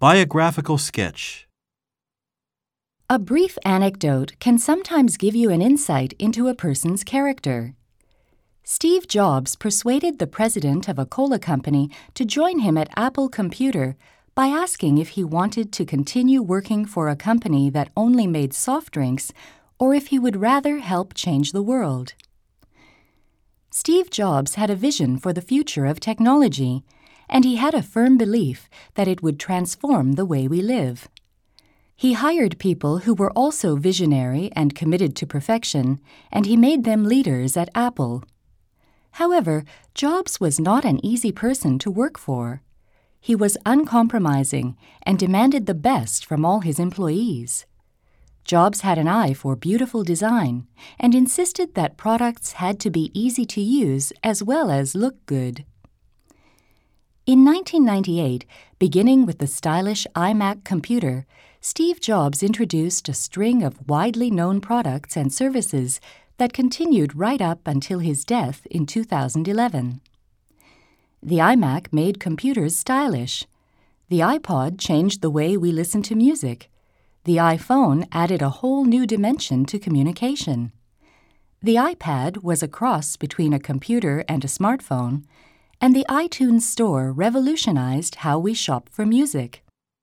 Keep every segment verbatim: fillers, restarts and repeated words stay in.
Biographical sketch. A brief anecdote can sometimes give you an insight into a person's character. Steve Jobs persuaded the president of a cola company to join him at Apple Computer by asking if he wanted to continue working for a company that only made soft drinks or if he would rather help change the world. Steve Jobs had a vision for the future of technology, and he had a firm belief that it would transform the way we live. He hired people who were also visionary and committed to perfection, and he made them leaders at Apple. However, Jobs was not an easy person to work for. He was uncompromising and demanded the best from all his employees. Jobs had an eye for beautiful design and insisted that products had to be easy to use as well as look good. In nineteen ninety-eight, beginning with the stylish iMac computer, Steve Jobs introduced a string of widely known products and services that continued right up until his death in two thousand eleven. The iMac made computers stylish. The iPod changed the way we listen to music. The iPhone added a whole new dimension to communication. The iPad was a cross between a computer and a smartphone, and the iTunes Store revolutionized how we shop for music.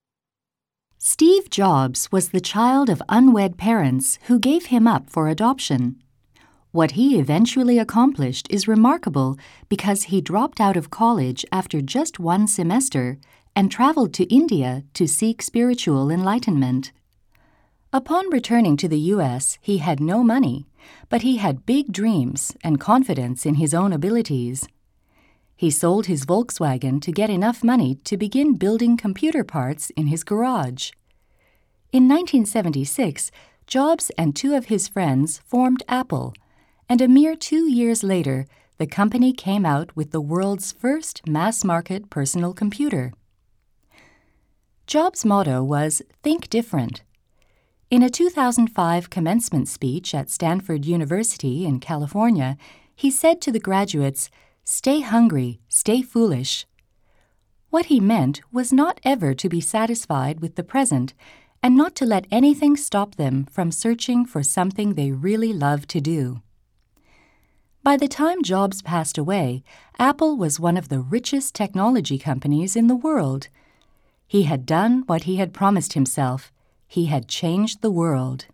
Steve Jobs was the child of unwed parents who gave him up for adoption. What he eventually accomplished is remarkable because he dropped out of college after just one semester and traveled to India to seek spiritual enlightenment. Upon returning to the U S, he had no money, but he had big dreams and confidence in his own abilities. He sold his Volkswagen to get enough money to begin building computer parts in his garage. In nineteen seventy-six, Jobs and two of his friends formed Apple, and a mere two years later, the company came out with the world's first mass-market personal computer. Jobs' motto was "Think Different." In a two thousand five commencement speech at Stanford University in California, he said to the graduates, "Stay hungry, stay foolish." What he meant was not ever to be satisfied with the present and not to let anything stop them from searching for something they really love to do. By the time Jobs passed away, Apple was one of the richest technology companies in the world. He had done what he had promised himself. He had changed the world.